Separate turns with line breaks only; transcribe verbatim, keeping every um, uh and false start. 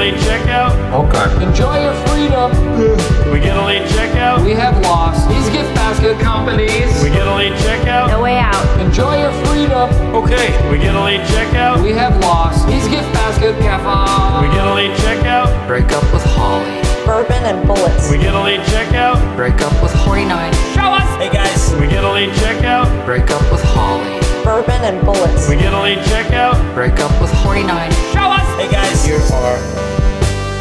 late checkout.
Okay. Enjoy your freedom.
We get a late checkout.
We have lost. These gift basket companies.
We get a late checkout.
No way out.
Enjoy your freedom.
Okay. We get a late checkout.
We have lost. These gift basket cafe.
We get a late checkout.
Break up with Holly.
Bourbon and bullets.
We get a late checkout.
Break up with forty-nine. Show us.
Hey guys.
We get a late checkout.
Break up with Holly.
Bourbon and bullets.
We get a late checkout.
Break up with forty-nine. Show us.
Hey guys.
Here are